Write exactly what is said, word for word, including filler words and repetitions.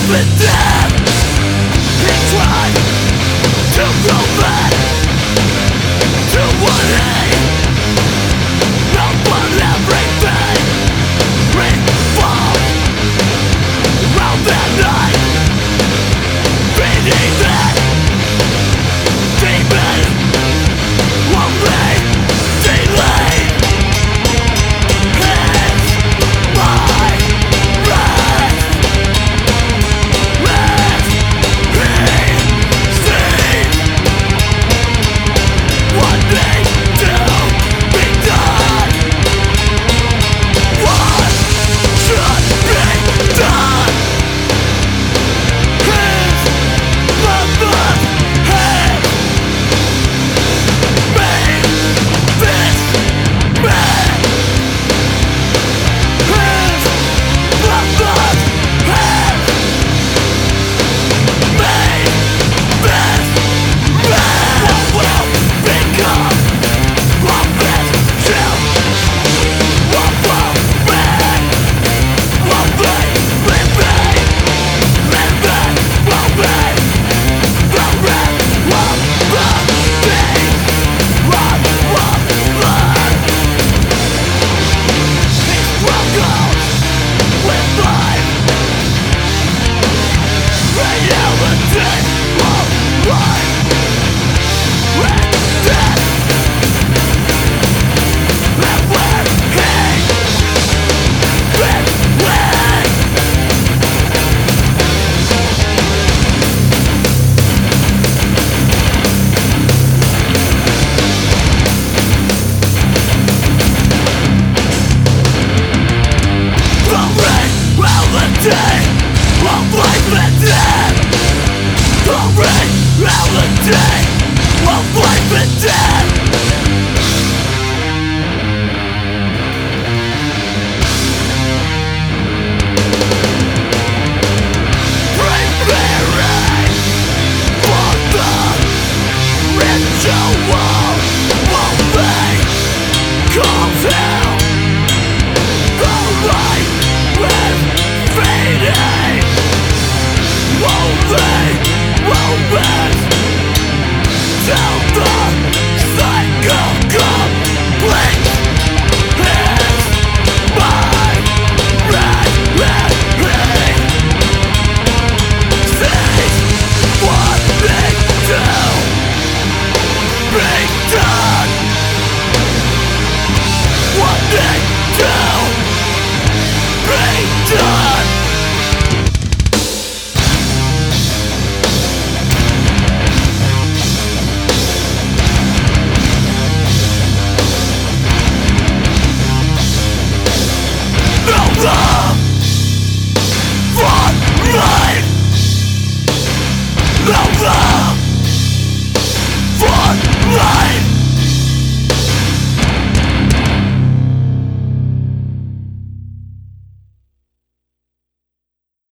life and death. He tried to go back to what he knows, but everything revolved around that night. Beneath that demon only delayed his my rest. Let me see what needs to be done. What should be done? His mother's head made this man. His mother's head made this man. What will become of this child? What will be? What will be? Living, living will be the rest of the days. What will learn? He struggles with life. Reality of life and death. And where he fits with. The reality of life and death. The reality of life and death. Preparing for the ritual will be comes out. The light is fading. Only moments till the cycle completes. Is my reality. Sees what needs to be done. What needs to be done. No love for life. No love for life.